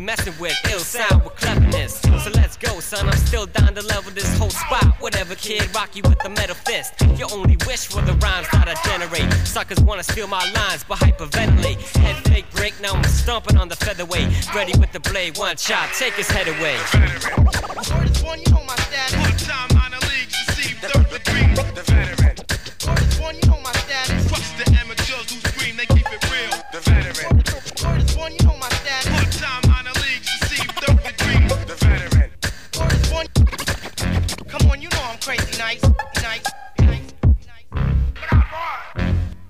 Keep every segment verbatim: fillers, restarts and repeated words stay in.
messing with ill sound with cleverness. So let's go, son, I'm still down to level this whole spot. Whatever, kid, rock you with the metal fist. Your only wish for the rhymes that I generate. Suckers wanna steal my lines, but hyperventilate. Head fake break, now I'm stomping on the featherweight. Ready with the blade, one shot, take his head away. Shortest one, you know my status. Full-time minor leagues, receive third degree. The veteran. Shortest one, you know my status. Trust the amateurs who scream, they keep it real. The veteran. Shortest one, you know my status. Full-time minor leagues, receive third degree. The veteran. Shortest one. Come on, you know I'm crazy nice, nice, nice, nice. Look out, boy.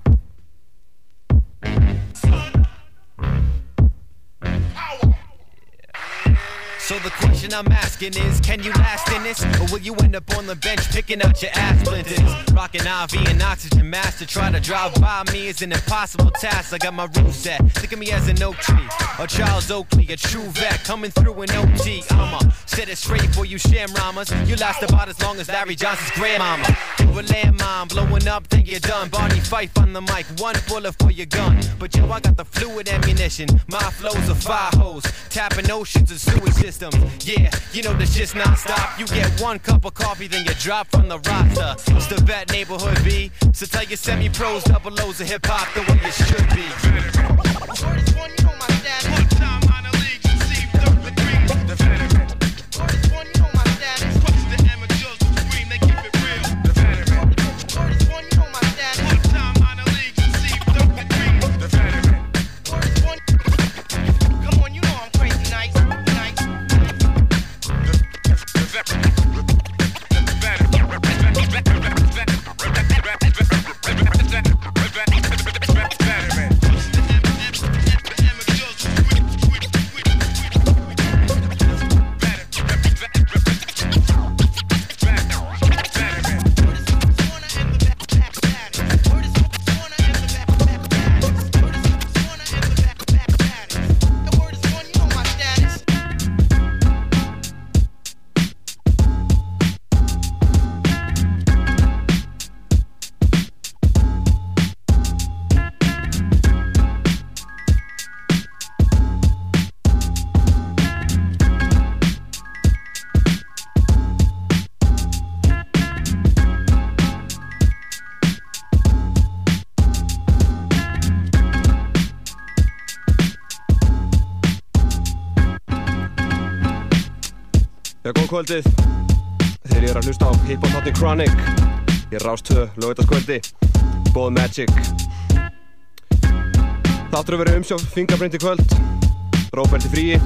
So the question I'm asking is, can you last in this? Or will you end up on the bench picking out your ass splinters? Rocking I V and oxygen mask to try to drive by me is an impossible task. I got my roots set, think of me as an oak tree, or Charles Oakley, a true vet coming through an O T. I'ma set it straight for you shamramas. You last about as long as Larry Johnson's grandmama. You a landmine blowing up, think you're done. Barney Fife on the mic, one bullet for your gun. But yo, I got the fluid ammunition. My flows are fire hose, tapping oceans and sewage systems. Yeah, you know this just non-stop. You get one cup of coffee, then you drop from the roster. It's the vet neighborhood B. So tell your semi-pros, double O's of hip-hop the way it should be. Shortest one, you know my status. Full-time minor leagues, receive third degree. The veteran. Shortest one, you know my status. Trust the amateurs who scream, they keep it real. The veteran. Shortest one, you know my status. Full-time minor leagues, receive third degree. The veteran. Shortest one. Come on, you know I'm crazy nice, nice. The veteran. Já, góð kvöldið. Þegar ég er að hlusta á Hip-Hop Hotting Chronic. Ég er Rás tvö, laugardagskvöldi. Góð Magic. Þáttur að vera umsjóf Fingerprint í kvöld. Róbert í fríi.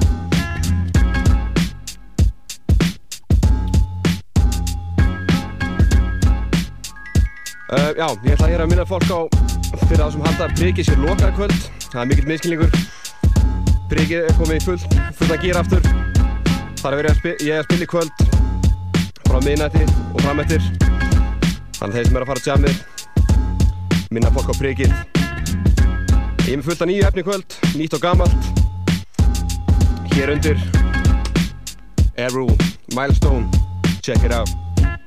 Uh, já, ég ætla hér að minna fólk á fyrir það sem halda að Prikið sé lokað í kvöld. Það er mikill miskilningur. Prikið er komið í fullt, fullt að gera aftur. Það er verið að spila, ég er að spila í kvöld frá miðnætti og frameftir. Þannig að þeir sem er að fara að jammið, minna fólk á Prikið. Ég er með fullt af nýju efni í kvöld, nýtt og gamalt. Hér undir Air Rule, Milestone, check it out.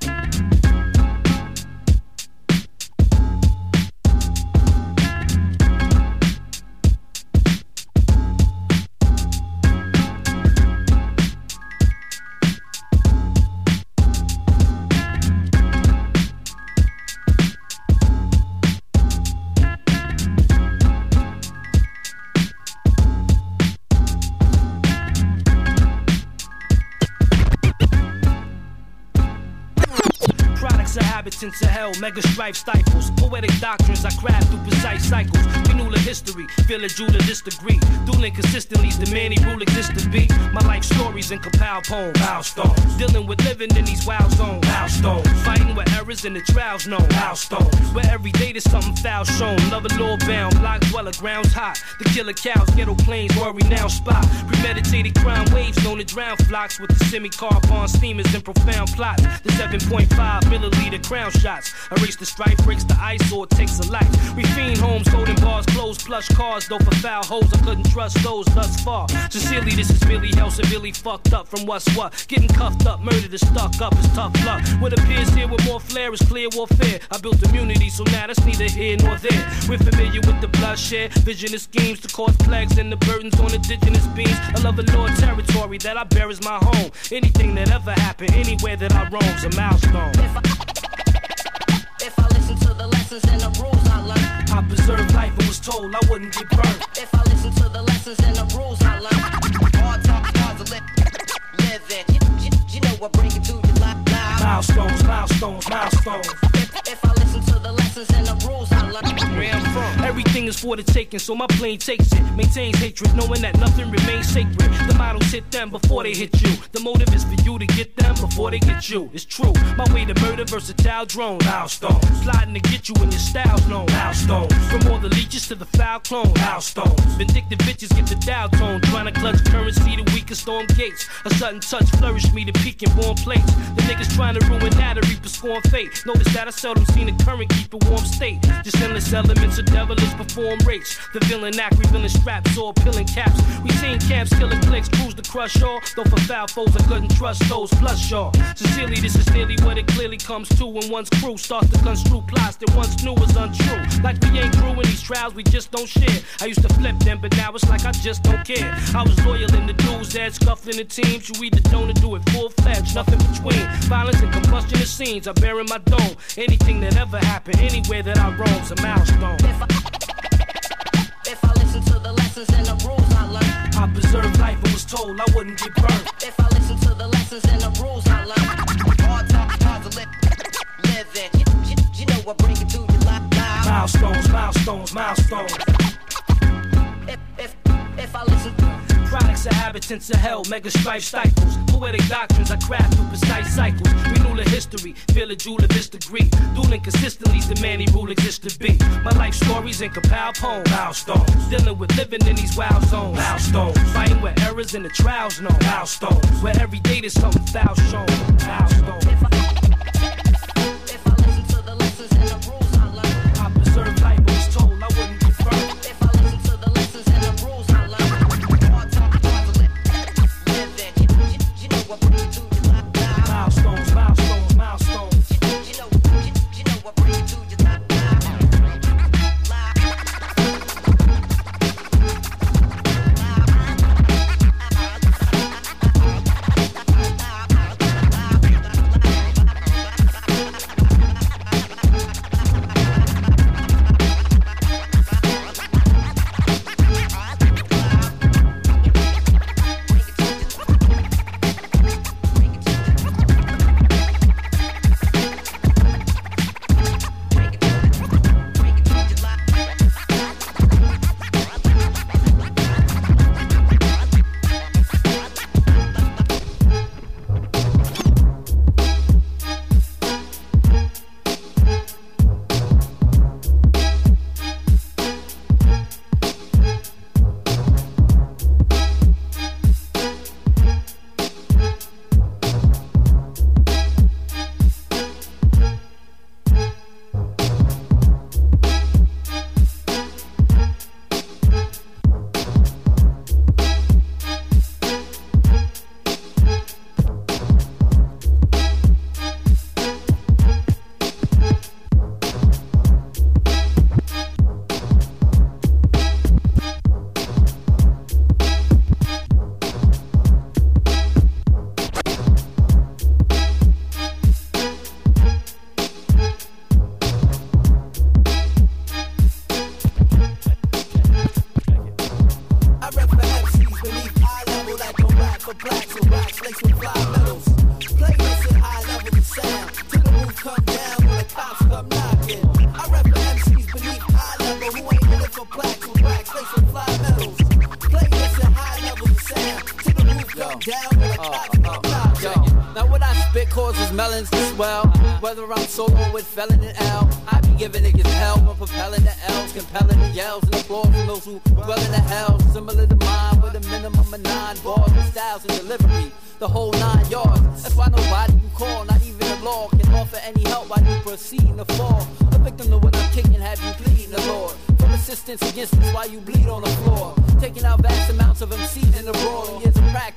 Into hell, mega strife stifles. Poetic doctrines I craft through precise cycles. Renewal of history, feel a Judah this degree. Dueling consistently, the many rule exists to be. My life stories and compiled poems. Milestones. Dealing with living in these wild zones. Milestones. Fighting with errors and the trials known. Milestones. Where every day there's something foul shown. Love a law bound, block dweller, grounds hot. The killer cows, ghetto planes, worry now spot. Premeditated crime waves known to drown flocks with the semi-carbon steamers and profound plots. The seven point five milliliter crown shots. Erase the strife, breaks the ice, or it takes a life. We fiend homes, golden bars, closed plush cars. Though for foul hoes, I couldn't trust those thus far. Sincerely, this is really hell, severely fucked up from what's what. Getting cuffed up, murdered and stuck up is tough luck. What appears here with more flair is clear warfare. I built immunity, so now that's neither here nor there. We're familiar with the bloodshed, vision of schemes to cause plagues and the burdens on indigenous beings. A love the Lord territory that I bear is my home. Anything that ever happened, anywhere that I roam's a milestone. If I, if I listen to the lessons and the rules I learned, I preserved life and was told I wouldn't get burned. If I listen to the lessons and the rules I learned, hard times, hard to live, live it. You, you, you know I bring it to you live. Milestones, milestones, milestones. If, if I listen to the lessons and the rules I learned, where I'm from, everything is for the taking, so my plane takes it. Maintains hatred, knowing that nothing remains sacred. The models hit them before they hit you. The motive is for you to get them before they get you. It's true. My way to murder, versatile drone. Milestones. Sliding to get you when your style's known. Milestones. From all the leeches to the foul clone. Milestones. Vindictive bitches get the dial tone. Trying to clutch currency, the weakest storm gates. A sudden touch flourished me to peak in warm plates. The niggas trying to ruin that or reap a scorn fate. Notice that I seldom seen a current keep a warm state. Just endless elements of devilish perform rates. The villain act, revealing straps, all peeling caps. We seen camps, killing clicks, cruise to crush all. Though for foul foes I couldn't trust those, plus y'all. Sincerely, this is nearly what it clearly comes to when one's crew starts to construe plots that once knew was untrue. Like we ain't crew in these trials, we just don't share. I used to flip them, but now it's like I just don't care. I was loyal in the dudes that scuffling the teams. You either don't or do it full-fledged, nothing between. Violence and combustion of scenes, I bear in my dome. Anything that ever happened, anywhere that I roam's a milestone. If I, if I listen to the lessons and the rules I learned, I preserved life and was told I wouldn't get burned. If I listen to the lessons and the rules I learned, hard times, hard to live, live it. You, you, you know I bring it to you live. Milestones, milestones, milestones. If, if, if I listen to products of habitants of hell, mega strife stifles. Poetic doctrines I craft through precise cycles. Renew the history, feel a jewel of this degree. Dueling consistently's the man he rule exists to be. My life stories and compiled poems. Milestones. Dealing with living in these wild zones. Milestones. Fighting where errors in the trials known. Milestones. Where every day there's something foul shown. Milestones. If I, if I listen to the lessons and the rules I learned, I preserved life and was told I wouldn't get burned. If I listen to the lessons and the rules I learned, milestones, milestones, milestones. You know, you, you know I bring it to you live. Whether I'm solo with Felon and L, I be giving niggas hell when propelling the L's, compelling the yells and applause from those who dwell in the hell. Similar to mine, with a minimum of nine bars and styles and delivery, the whole nine yards. That's why nobody you call, not even the law, can offer any help while you proceed to fall. A victim to what I'm kicking, have you pleading the Lord. From assistance against this while you bleed on the floor. Taking out vast amounts of M Cs in the raw. Years of practice.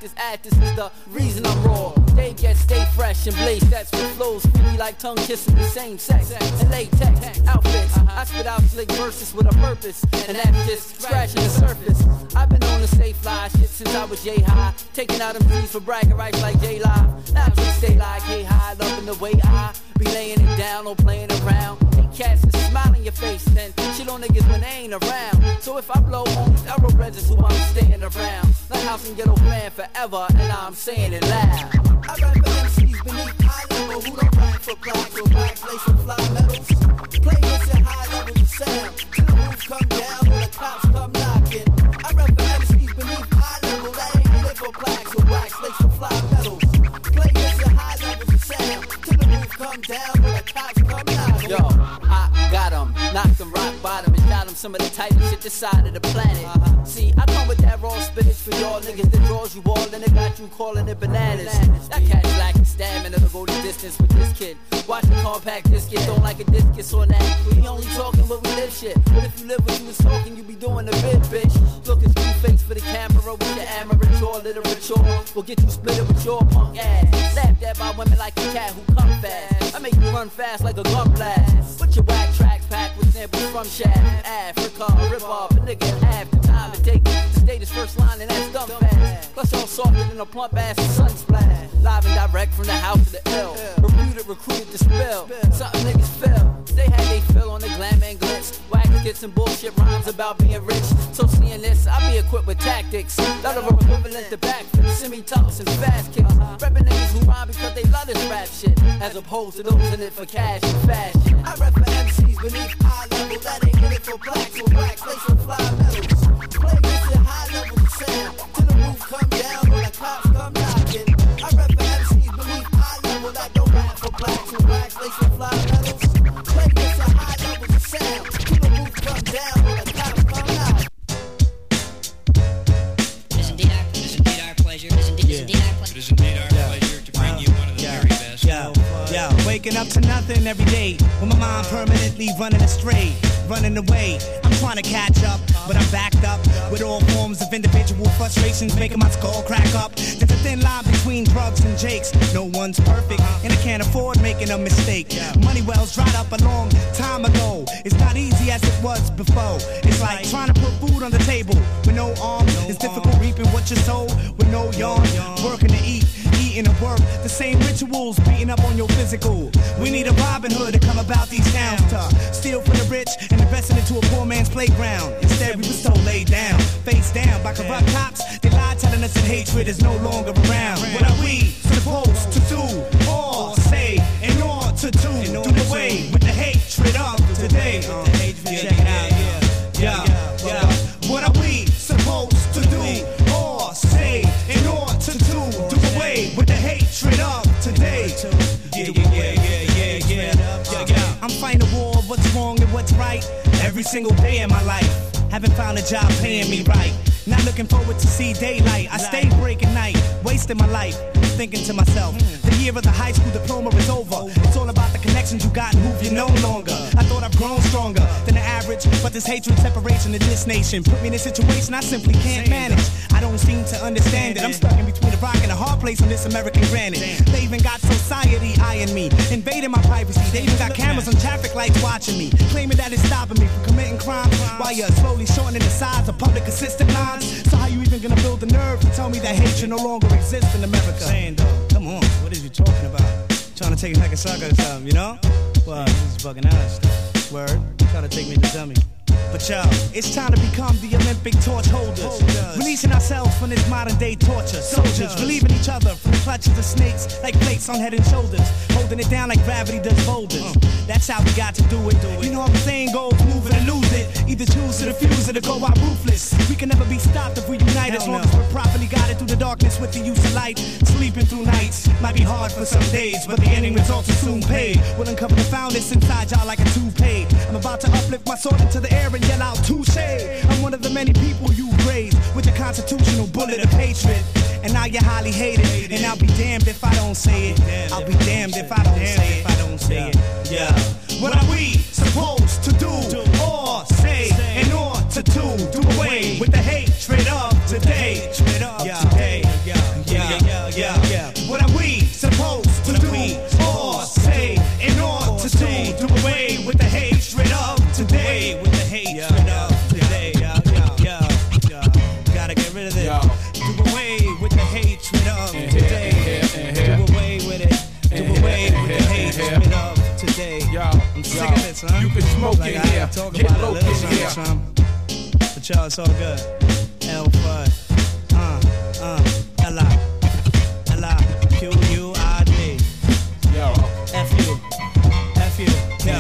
practice at this is the reason I'm raw. They get stay fresh and blaze sets with flows freaky like tongue kissing the same sex and latex outfits. I spit out slick verses with a purpose, and that's just scratching the surface. I've been on the stay fly shit since I was J-High, taking out them G's for bragging rights like J-Live. Now I just stay like K-High, loving the way I be laying it down, or playing around. Ain't cats that smile in your face, then shit on niggas when they ain't around. So if I blow on these arrowheads is who I'm staying around. Like house and ghetto fan forever, and I'm saying it loud. I rap for M Cs beneath high level who don't rap for plaques or wax lace with fly medals. Play this at high levels of sound till the roof come down or the cops come knocking. I rap for M Cs beneath high level that ain't lit for plaques or wax lace with fly medals. Play this at high levels of sound till the roof come down or the cops come knocking. Yo, I got 'em, knocked 'em rock bottom and shot 'em some of the tightest shit this side of the planet. Uh-huh. See, I come with that raw spinach for y'all niggas that draws you all and it got you calling it bananas. That cat's lacking stamina to go the distance with this kid. Watch the compact disc get don't like a discus on that. We only talking what we live shit. But if you live what you was talking, you be doing the bit, bitch. Look at you face for the camera with your amateur literature. We'll get you split with your punk ass. Laughed at by women like a cat who come fast. I make you run fast like a gun blast. Put your whack tracks packed with samples from Shaft, Africa, rip off a nigga in half the time it take to stay this first line and that's dumb fast. Plus y'all softer than a plump ass sun splash. Live and direct from the house to the L. Reputed, recruited to spill. Something niggas feel. They had they feel on the glam and glitz. Wax skits and bullshit rhymes about being rich. So seeing this, I be equipped with tactics. Lot of equivalent to backflips, semi-tucks and fast kicks. Reppin' niggas who rhyme because they love this rap shit, as opposed to those in it for cash and fashion. I rap for M Cs beneath high level that ain't in it for blacks or wax lace with fly medals. Play this at high levels of sound till the roof come down or the cops come knocking. I rap for M Cs beneath high level that don't rap for blacks or wax lace with fly medals. Play this at high levels of sound till the roof come down or the cops come knocking. It is indeed our, it is indeed our pleasure. It is indeed, yeah. indeed our pleasure. It is indeed our yeah. pleasure to bring you one of the yeah. very best. Yo, yo, waking up to nothing every day with my mind permanently running astray, running away. I'm trying to catch up, but I'm backed up with all forms of individual frustrations, making my skull crack up. There's a thin line between drugs and jakes. No one's perfect, and I can't afford making a mistake. Money wells dried up a long time ago. It's not easy as it was before. It's like trying to put food on the table with no arms. It's difficult reaping what you sow with no yarn. Working to eat, eating to work. The same rituals beating up on your physical. We need a Robin Hood to come about these towns to steal from the rich and invest it into a poor man's playground. Instead, we were so laid down, face down by corrupt cops. They lied, telling us that hatred is no longer around. What are we supposed to do or say in order to do? Do away with the hatred of today. Uh, check it out. Yeah, yeah, yeah. What are we supposed to do or say in order to do? Do away with the hatred of today. Yeah, yeah, yeah, yeah, yeah, yeah, yeah. I'm fighting a war of what's wrong and what's right every single day in my life. Haven't found a job paying me right. Not looking forward to see daylight. I stay breaking night, wasting my life, thinking to myself, the year of the high school diploma is over. It's all about the connections you got and who you no longer. I thought I've grown stronger than the average, but this hatred, separation in this nation put me in a situation I simply can't manage. I don't seem to understand it. I'm stuck in between a rock and a hard place on this American granite. They even got society eyeing me, invading my privacy. They even got cameras on traffic lights watching me, claiming that it's stopping me from committing crime while you're slowly shortening the size of public assistance lines. So how you even gonna build the nerve to tell me that hatred no longer exists in America? Saying though, come on, what is you talking about? Trying to take me like a sucker or something, you know? Well, this is bugging out and stuff. Word, trying to take me to dummy. But yo, it's time to become the Olympic torch holders, holders. Releasing ourselves from this modern day torture. Soldiers, relieving each other from the clutches of snakes like plates on head and shoulders, holding it down like gravity does boulders. Uh, that's how we got to do it. do it. You know how the saying goes, move it or lose it. Either choose to defuse it or go out ruthless. We can never be stopped if we unite, as long as we're properly guided through the darkness with the use of light. Sleeping through nights might be hard for some days, but the ending results are soon paid. We'll uncover the foundness inside y'all like a toupee. I'm about to uplift my sword into the air and yell out touche. I'm one of the many people you raised with the constitutional bullet of hatred. And now you're highly hated, and I'll be damned if I don't say it. I'll be damned if I don't say it. If I don't say it. Yeah. What are we supposed to do or say in order to do? Do away with the hatred of today. Yeah. yeah, yeah. What are we supposed to do or say in order to do, do away with the hatred of today? With the hatred of today, yeah, yeah, yeah, yeah. Gotta get rid of this. Do away with the hatred of today. Do away with it. Do away with the hatred of today. I'm sick of this, huh? You can smoke like in I here, talk get about low it a little in here. something, something. But y'all, it's all good. L F Uh, uh, L I L I Q U I D. Yo. F U. F U. Yo.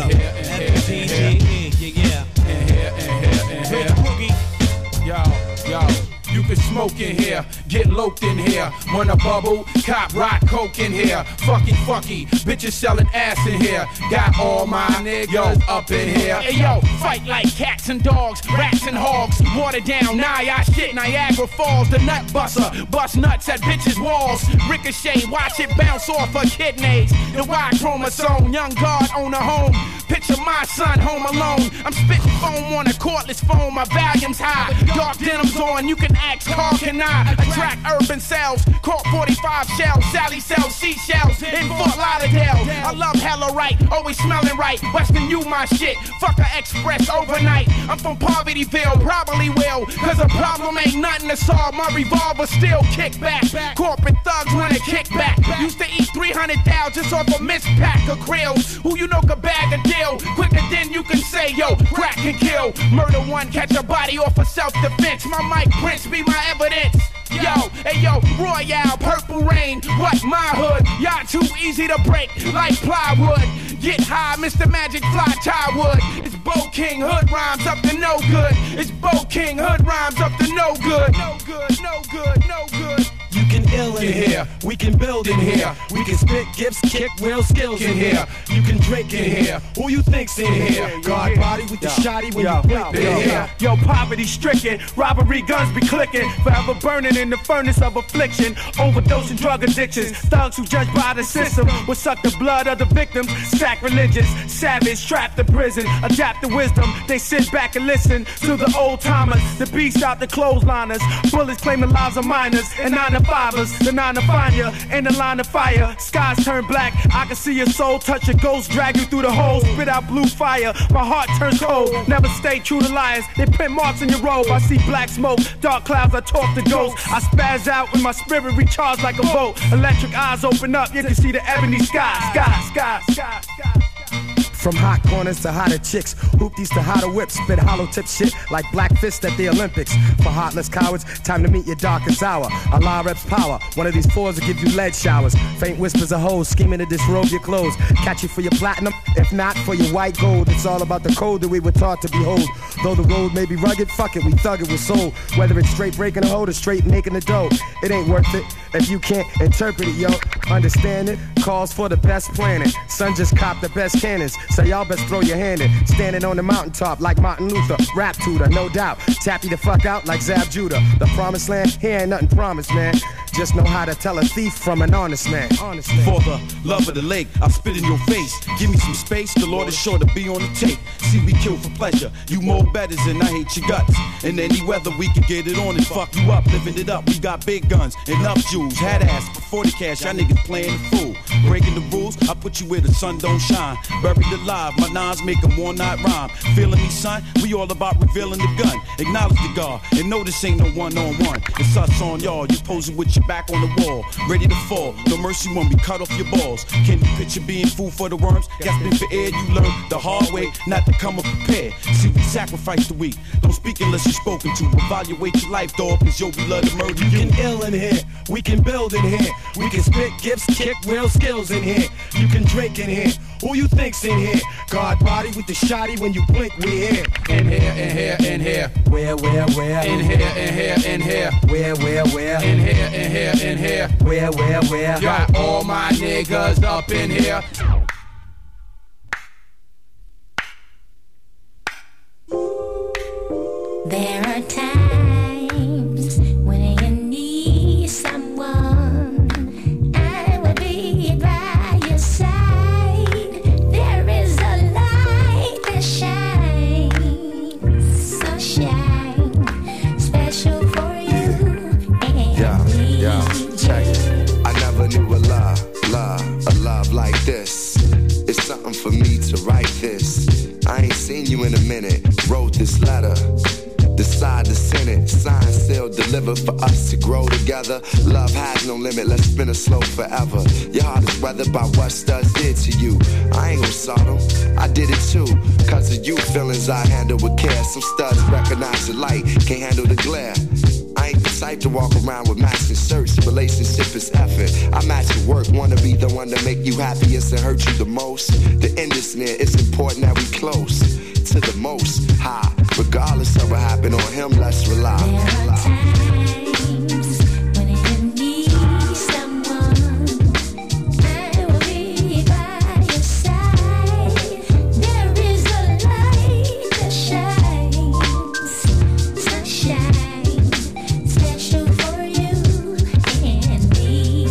F U G G E. Yeah, yeah. In here, in here, in here. Boogie. Yo, yo. You can smoke in here, get loped in here. Wanna bubble? Cop rock coke in here. Fucky, fucky, bitches selling ass in here. Got all my niggas up in here. Hey yo, fight like cats and dogs, rats and hogs. Water down, nah, I shit Niagara Falls. The nut buster, bust nuts at bitches' walls. Ricochet, watch it bounce off her kidneys. The Y chromosome, young guard on a home. Picture my son home alone. I'm spitting foam on a cordless phone. My volume's high, dark denims on. You can ask, Carl, can I attract urban cells? Caught forty-five shells, Sally sells seashells in Fort Lauderdale. I love hella right, always smelling right. Western you my shit, fuck a express overnight. I'm from Povertyville, probably will, cause a problem ain't nothing to solve. My revolver still kick back. Corporate thugs wanna kick back. Used to eat three hundred thousand just off a missed pack of krills. Who you know could bag a deal quicker than you can say, yo, crack and kill. Murder one, catch a body off of self-defense. My mic prints be my evidence. Yo, hey yo, Royale, Purple Rain, what my hood? Y'all too easy to break like plywood. Get high, Mister Magic Fly Tywood. It's Bo King, hood rhymes up to no good. It's Bo King, hood rhymes up to no good. No good, no good, no good. You can ill in here, we can build in here. We can spit gifts, kick real skills in here. You can drink in here, who you think's in here? God body with the shotty when you blink in here. Yo, poverty stricken, robbery guns be clicking. Forever burning in the furnace of affliction. Overdosing drug addictions. Thugs who judge by the system will suck the blood of the victims. Sacrilegious, savage, trapped in prison. Adapt the wisdom, they sit back and listen to the old timers. The beast out the clothesliners. Bullets claiming lives of minors. And nine to fivers, the nine to find ya in the line of fire. Skies turn black, I can see your soul touch a ghost, drag you through the hole, spit out blue fire. My heart turns cold, never stay true to liars. They print marks in your robe, I see black smoke, dark clouds, I talk to ghosts. I spaz out when my spirit recharged like a boat. Electric eyes open up, you can see the ebony sky, sky, sky, sky, sky. From hot corners to hotter chicks, hoopties to hotter whips, spit hollow tip shit like black fists at the Olympics. For heartless cowards, time to meet your darkest hour. Allah reps power, one of these fours will give you lead showers. Faint whispers of hoes scheming to disrobe your clothes. Catch you for your platinum, if not for your white gold. It's all about the code that we were taught to behold. Though the road may be rugged, fuck it, we thug it with soul. Whether it's straight breaking a hold or straight making the dough, it ain't worth it if you can't interpret it, yo. Understand it, calls for the best planning. Son just copped the best cannons, so y'all best throw your hand in. Standing on the mountaintop like Martin Luther, rap tutor, no doubt. Tap you the fuck out like Zab Judah. The promised land, here ain't nothing promised, man. Just know how to tell a thief from an honest man. Honest man. For the love of the lake, I spit in your face. Give me some space, the Lord is sure to be on the tape. See, we kill for pleasure. You more betters and I hate your guts. In any weather, we can get it on and fuck you up. Living it up, we got big guns, enough jewels. Had ass for forty cash, y'all niggas playing the fool. Breaking the rules, I put you where the sun don't shine. Buried alive, my nines make them one night rhyme. Feeling me, son? We all about revealing the gun. Acknowledge the God, and know this ain't no one on one. It's us on y'all, you posing with your back on the wall. Ready to fall, no mercy when we cut off your balls. Can you picture being food for the worms? Gasping for air, you learn the hard way, not to come up prepared. See, we sacrifice the weak. Don't speak unless you're spoken to. Evaluate your life, dog, cause yo, we love to murder you. You can ill in here, we can build in here. We can spit gifts, kick real skills in here. You can drink in here, who you think's in here? God body with the shotty, when you blink, we here. In here, in here, in here. Where, where, where? In here, in here, in here. Where, where, where? In here, in here, in here. Where, where, where? Got all my niggas up in here. There are times when you need someone, I will be by your side. There is a light that shines, so shine, special for you and yeah, me. Yeah, check it. I minute. Wrote this letter. Decide to send it. Sign, seal, deliver for us to grow together. Love has no limit. Let's spin it slow forever. Your heart is weathered by what studs did to you. I ain't gon' sort them. I did it too. Cause of you, feelings I handle with care. Some studs recognize the light, can't handle the glare. I ain't the type to walk around with matching shirts. Relationship is effort. I match your work. Wanna be the one to make you happiest and hurt you the most. The end is near. It's important that we close to the most high. Regardless of what happened on him, let's rely. There are times when you need someone, I will be by your side. There is a light that shines, sunshine, special for you and me,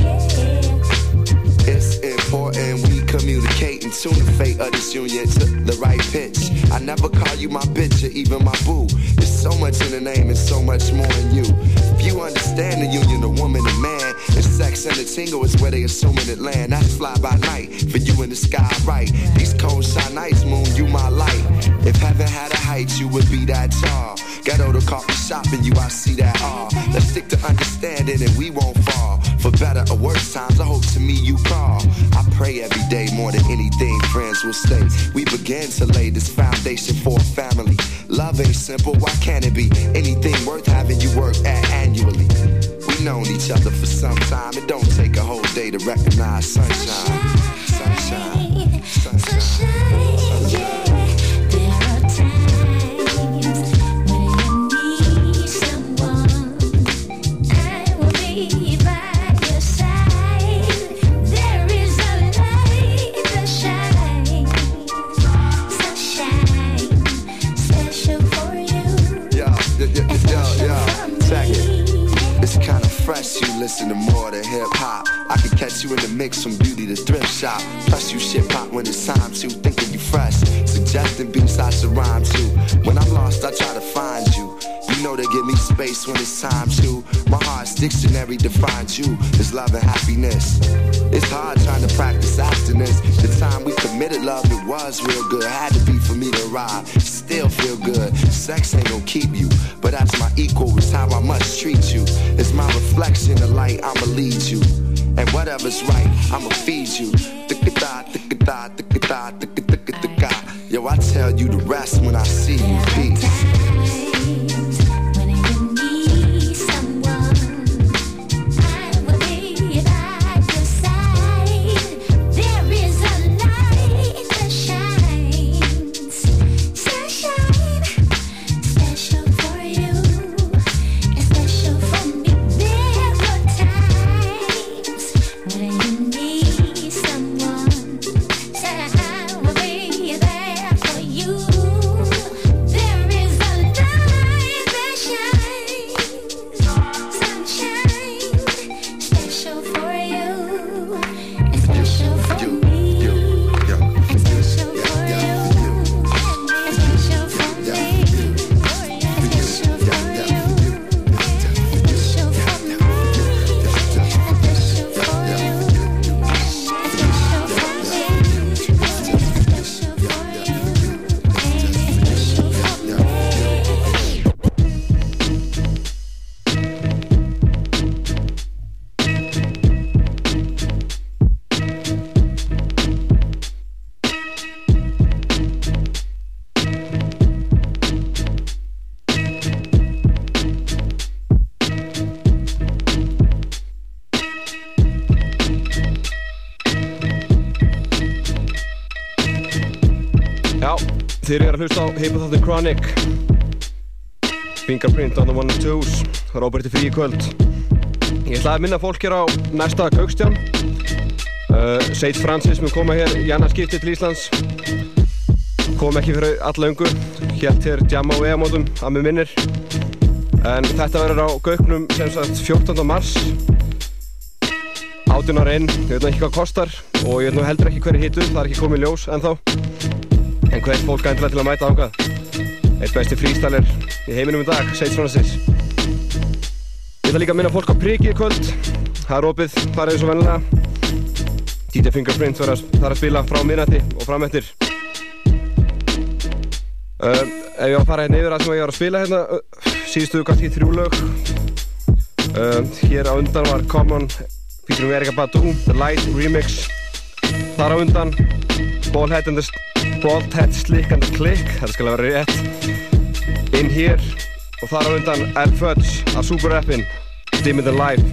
yeah. It's important we communicate and tune the fate of this union to the right pitch. I never call you my bitch or even my boo. There's so much in the name and so much more in you. If you understand the union of woman and man, and sex and the tingle is where they assuming it land. That's fly by night for you in the sky, right? These cold shine nights, moon, you my light. If heaven had a height, you would be that tall. Ghetto to coffee shop and you, I see that all. Let's stick to understanding and we won't fall. For better or worse times, I hope to me you call. I pray every day more than anything, friends will stay. We begin to lay this foundation for a family. Love ain't simple, why can't it be? Anything worth having you work at annually. We known each other for some time. It don't take a whole day to recognize sunshine. Sunshine. Sunshine. Sunshine. Yeah. There are times when you need someone, I will be by your side. There is a light that shines, sunshine, special for you. Yo, yo, yo, yo, yo, check it. It's kinda fresh, you listen to more than hip-hop. I can catch you in the mix from beauty to thrift shop. Plus you shit pop when it's time to. Thinking you fresh, suggesting beats I should rhyme to. When I'm lost, I try to find you. You know they give me space when it's time to. My heart's dictionary defines you as love and happiness. It's hard trying to practice abstinence. The time we committed love, it was real good. Had to be for me to arrive, still feel good. Sex ain't gon' keep you, but that's my equal. It's how I must treat you. It's my reflection, the light, I'ma lead you. And whatever's right, I'ma feed you. Yo, I tell you the rest when I see you. Peace. Þið eru að hlusta á hip-hop-þáttinn Chronic, Fingerprint on the one and twos, Róberti frí í kvöld. Ég ætlaði að minna fólk hér á næsta Kaupstján. uh, Sage Francis mun koma hér í annað skipti til Íslands. Kom ekki fyrir alllöngu, hélt hér jamma og egamótum að mig minnir. En þetta verður á Gauknum sem sagt fjórtánda mars, átján ára inn. Ég veit nú ekki hvað kostar og ég veit nú heldur ekki hverju hitu, það er ekki komið ljós ennþá. En hvert fólk endilega til að mæta ángað. Eitt besti freestyler í heiminum í dag, Sage Francis. Ég ætla líka að minna fólk á prikið í kvöld. Það er opið, farið eins og vennilega. D J Fingerprint þarf að spila frá miðnætti og fram eftir. Uh, ef ég á að fara hérna yfir að sem ég var að spila hérna uh, síðustu kannski þrjú lög uh, hér á undan var Common featuring Erykah Badu, The Light Remix. Þar á undan Baldhead and the Baldhead Slick and the Click, þetta skal vera rétt. In Here og þar á undan L Fudge af Super Rappin, Dimmer Than Life.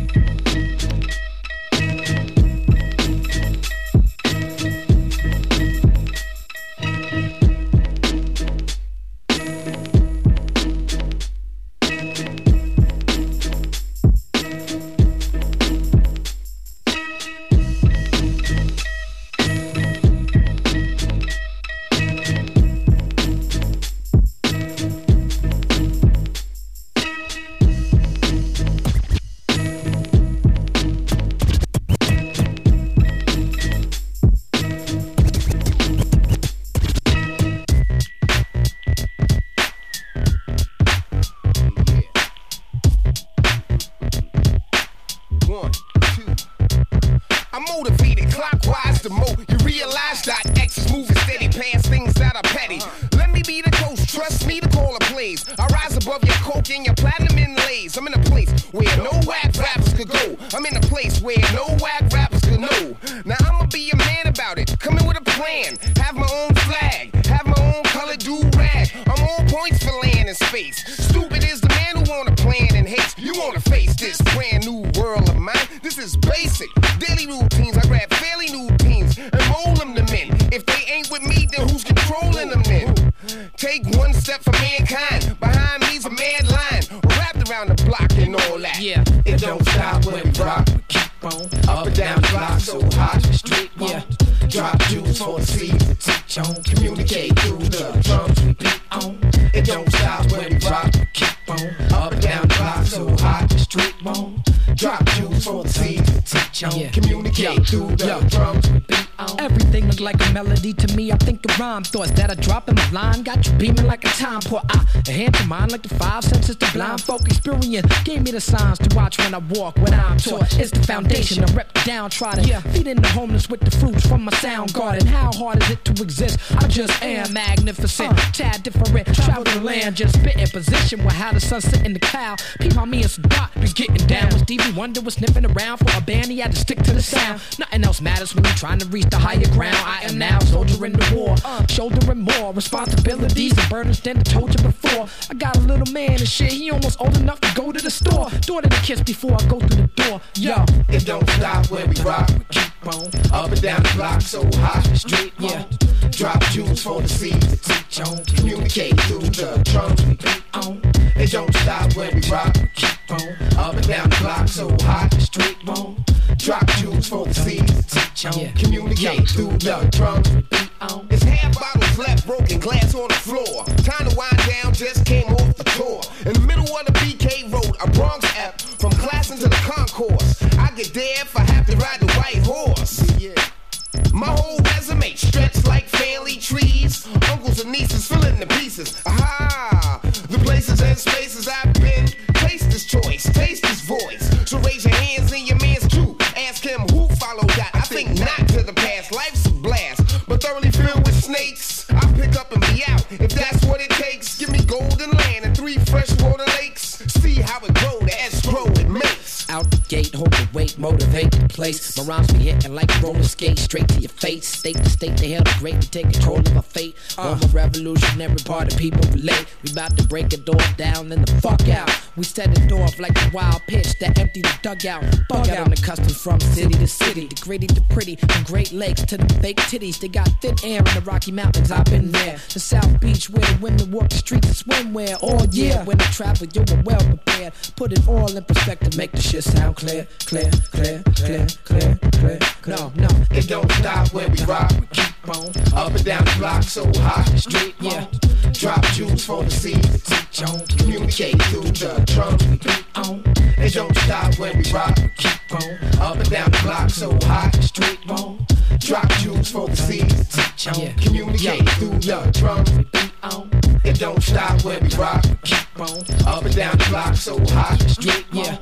Thoughts that I drop in my line got you beaming like a time pour. I hand to mine like the five senses, the blind folk experience gave me the signs to watch when I walk, when I'm taught. It's the foundation, I rep the downtrodden, yeah. Feeding the homeless with the fruits from my sound garden. How hard is it to exist? I just am magnificent, uh, tad different, travel the land, just spit in position with how the sun sit in the cloud. Peep on me, it's a dot, be getting down. Was Stevie Wonder was sniffing around for a band, he had to stick to the sound. Nothing else matters when you're trying to reach the higher ground. I am now soldiering the war, uh, shouldering more responsibilities and burdens than I told you before. I got a little man and shit, he almost old enough to go to the store. Daughter to kiss before I go through the door. Yo, it don't stop when we rock, we keep on up and down the block so hot. Street, yeah. Drop jewels for the seeds to teach on. Communicate through the drums we beat on. It don't stop when we rock, we keep on up and down the block so hot. Street, on. Drop jewels for the seeds to teach on. Yeah. Communicate yeah. through the drums we beat on. It's half bottles left, broken glass on the floor. Time to wind down, just came off the tour. In the middle of the B K Road, a Bronx app from class into the concourse. I get there if I have to ride the white horse. Yeah. My whole resume stretched like family trees. Uncles and nieces filling the pieces. Aha! The places and spaces I've been. Taste this choice, taste this voice. So raise your hands and your man's too. Ask him who followed that. I think not to the past. Life's a blast, but thoroughly filled with snakes. I pick up and be out if that's what it takes. Give me golden land and three freshwater lakes. See how it grow, the escrow it makes. Out the gate, hold the weight, motivate the place. My rhymes be hitting like roller skate, straight to your face. State to state, they held the great to take control of our fate. Uh. On the revolutionary part of people relate. We about to break the door down and the fuck out. We set it off like a wild pitch that empty the dugout. Bug out on the customs from city to city, the gritty to pretty, from Great Lakes to the fake titties. They got thin air in the Rocky Mountains, I've been there. The South Beach where the women walk the streets and swimwear. Oh yeah, when I travel, you were well prepared. Put it all in perspective, make the shit sound clear, clear, clear, clear, clear, clear. No, no, it don't stop when we rock, we keep on up and down the block so hot. Street, yeah. Drop jewels for the seeds to teach on. Communicate through the drums we beat on. It don't stop when we rock, we keep on up and down the block so hot. Street, on. Drop jewels for the seeds to teach on. Communicate yeah. through the drums we beat on. It don't stop when we rock, we keep on up and down the block so hot. Street, yeah.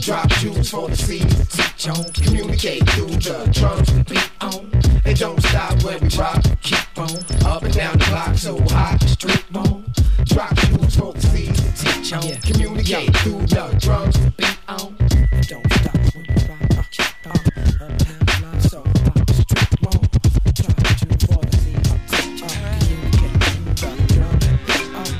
Drop jewels for the seeds. Teach on, communicate through the drums we beat on. And don't stop when we rock. Keep on, up and down the block so hot. Street on. Drop jewels for the seeds. Teach on, communicate through the drums we beat on. Don't stop when we rock. Keep on, up and down the block so hot. Street on. Drop jewels for the seeds. Teach on, communicate through the drums we beat on.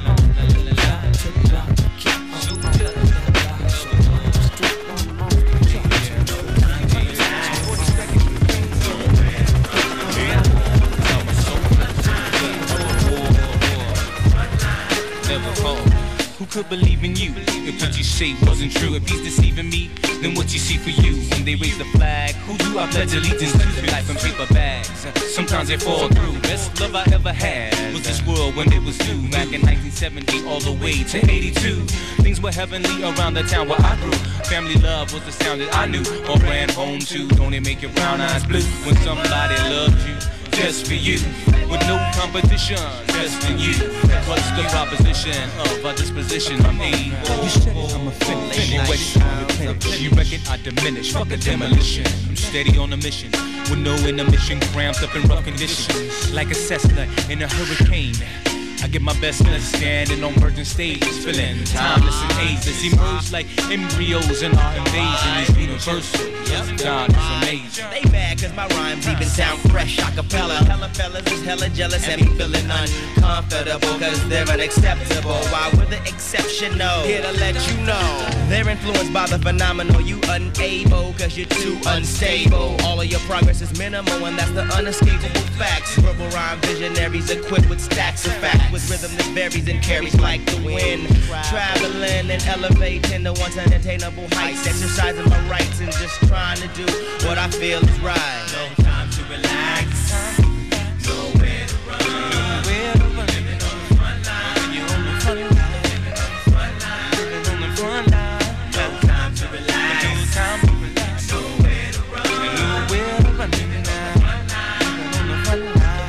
Who could believe in you if what you say wasn't true? If he's deceiving me, then what you see for you? When they raise the flag, who do I pledge allegiance to? Life in paper bags, sometimes they fall through. Best love I ever had was this world when it was new. Back in nineteen seventy all the way to eighty-two. Things were heavenly around the town where I grew. Family love was the sound that I knew or ran home to. Don't it make your brown eyes blue when somebody loved you? Just for you, with no competition, just for you. What's the proposition of our disposition? I'm able. You said it, I'm a finish. You reckon I diminish? Fuck a demolition. I'm steady on a mission, with no intermission. Cramped up in rough conditions, like a Cessna in a hurricane. I get my best nut standing on virgin stages, feeling timeless and ageless. Emerge like embryos in our invasion is universal. God is amazing. They mad cause my rhymes even sound fresh. Acapella, hella fellas is hella jealous and be feeling uncomfortable cause they're unacceptable. While we're the exceptional, here to let you know they're influenced by the phenomenal. You unable cause you're too unstable. All of your progress is minimal and that's the unescapable facts. Verbal rhyme visionaries equipped with stacks of facts. With rhythm that varies and carries like the wind. Traveling and elevating to once unattainable heights. Exercising my rights and just trying to do what I feel is right. No time to relax. Nowhere to run. Nowhere to run. Living on the front line. You're on the front line. Living on the front line. Living on the front line. No time to relax. No time to relax. Nowhere to run. Nowhere to run. Living on the front line.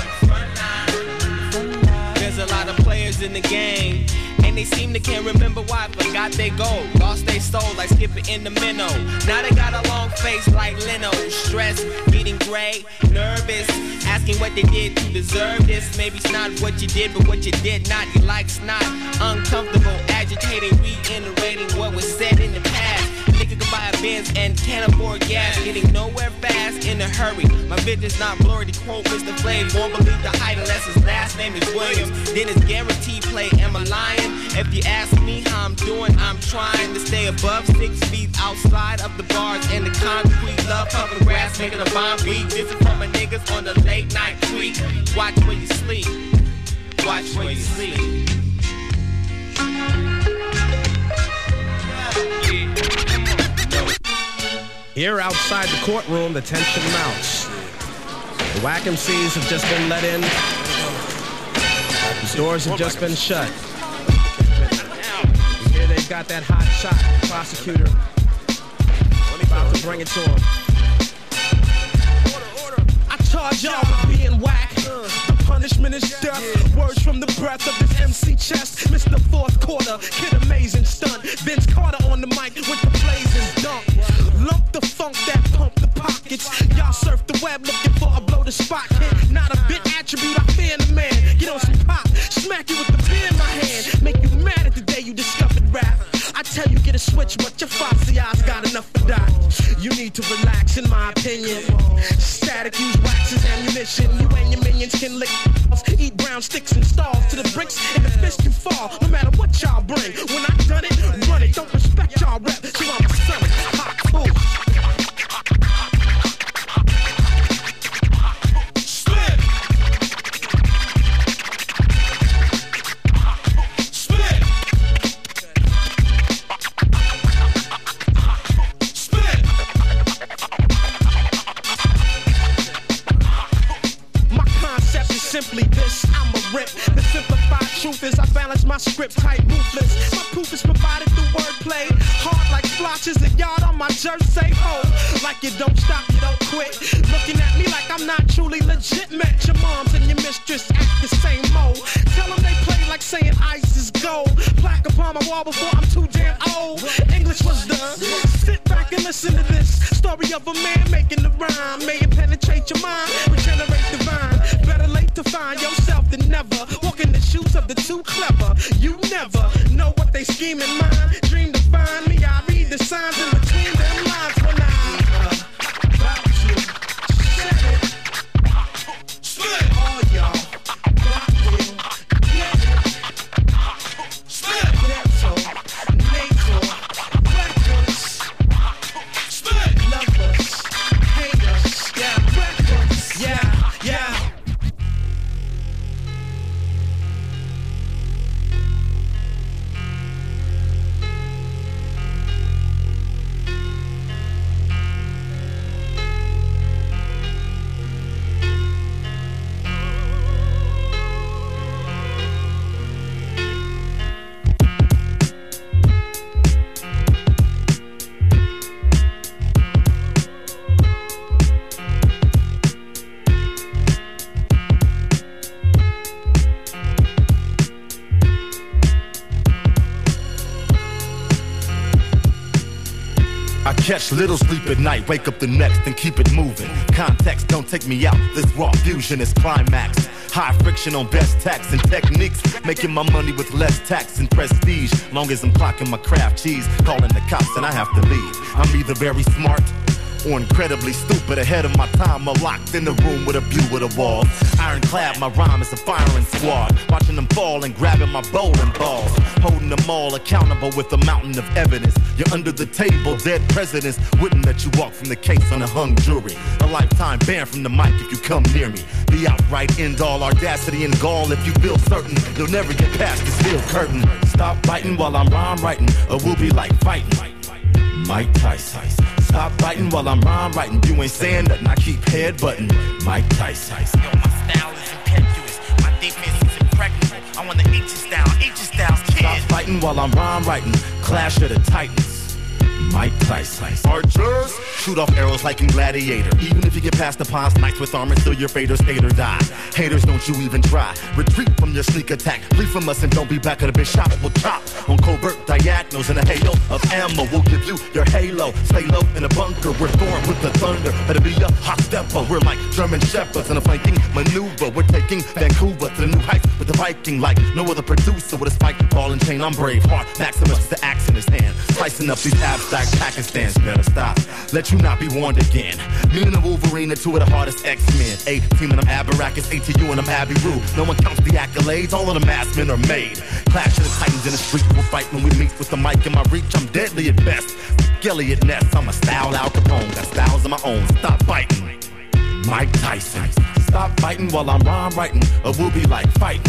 There's a lot of players in the game, and they seem to can't remember why. Forgot they goal, lost they soul like skipping in the minnow. Now they got a long face like Leno. Stress, getting gray, nervous, asking what they did to deserve this. Maybe it's not what you did, but what you did not. You like snot, uncomfortable, agitating, reiterating what was said in the past. Nigga can buy a Benz and can't afford gas. Getting nowhere fast in a hurry. My vision's not blurry to quote Mister Flav. Won't believe the height unless his last name is Williams. Then it's guaranteed play. Am I lying? If you ask me how I'm doing, I'm trying to stay above six feet outside of the bars and the concrete. Love pumping grass, making a bomb beat. This is for my niggas on the late night tweet. Watch where you sleep. Watch where you sleep. Here outside the courtroom, the tension mounts. The whack M Cs have just been let in. The doors have just been shut. Here they've got that hot shot prosecutor about to bring it to him. I charge y'all with being whack. The punishment is death. Words from the breath of this M C chest. Mister Fourth Quarter, kid amazing stunt. Vince Carter on the mic with the blazing dunk. Lump the funk that pump the pockets. Y'all surf the web looking for a blow the spot hit. Not a bit attribute, I fear the man. Get on some pop, smack you with the beer in my hand. Make you mad at the day you discovered rap. I tell you get a switch, but your foxy eyes got enough for that. You need to relax, in my opinion. Static use wax as ammunition. You and your minions can lick, eat brown sticks and stalls to the bricks. In the fist you fall, no matter what y'all bring. When I done it, run it. Don't respect y'all rep, so I'm a son. Hot fool. Simply this, I'm a rip. The simplified truth is I balance my script tight, ruthless. My proof is provided through wordplay. Hard like splotches, a yard on my jersey. Oh, like you don't stop, you don't quit. Looking at me like I'm not truly legit. Met your moms and your mistress act the same mode. Tell them they play like saying ice is gold. Plaque upon my wall before I'm too damn old. English was the. Sit back and listen to this story of a man making the rhyme. May it penetrate your mind, regenerate divine. Better late to find yourself than never. Walk in the shoes of the too clever. You never know what they scheme in mind. Dream to find me. I read the signs in between them lines when I. About to set it. Split all y'all. Catch little sleep at night, wake up the next and keep it moving. Context, don't take me out, this raw fusion is climax. High friction on best tax and techniques, making my money with less tax and prestige. Long as I'm clocking my craft cheese, calling the cops and I have to leave. I'm either very smart or incredibly stupid, ahead of my time, or locked in the room with a view of the wall. Ironclad, my rhyme is a firing squad, watching them fall and grabbing my bowling balls, holding them all accountable with a mountain of evidence. You're under the table, dead presidents wouldn't let you walk from the case on a hung jury. A lifetime ban from the mic if you come near me. The outright end all audacity and gall if you feel certain you'll never get past the steel curtain. Stop biting while I'm rhyme writing, or we'll be like fighting. Mike Tyson. Stop biting while I'm rhyme writing. You ain't saying nothing, I keep headbutting. Mike Tyson. Yo, my style is impetuous. My defense is impregnable. I want to eat your style, eat your style's kid. Stop fighting while I'm rhyme writing. Clash of the Titans. Mike Tyson. Archers, shoot off arrows like in Gladiator. Even if you get past the pawns, knights with armor, still your fate or skate or die. Haters, don't you even try. Retreat from your sneak attack. Flee from us and don't be back at the bitch shop. We'll chop on covert diagonals in a halo of ammo. We'll give you your halo. Stay low in a bunker. We're thorn with the thunder. Better be a hot stepper. We're like German shepherds in a flanking maneuver. We're taking Vancouver to the new heights with the Viking like no other producer with a spike ball and chain. I'm brave heart. Maximus is the axe in his hand. Slicing up these abstract Pakistans. Better stop. Let you not be warned again. Me and the Wolverine are two of the hardest X-Men. A team and I'm Abarakis, A T U and I'm Abbey Roo. No one counts the accolades, all of the masked men are made. Clash of the Titans in the street, we'll fight when we meet with the mic in my reach. I'm deadly at best. Elliot Ness, I'm a style Al Capone. Got styles of my own, stop biting. Mike Tyson. Stop biting while I'm rhyme writing, or we'll be like fighting.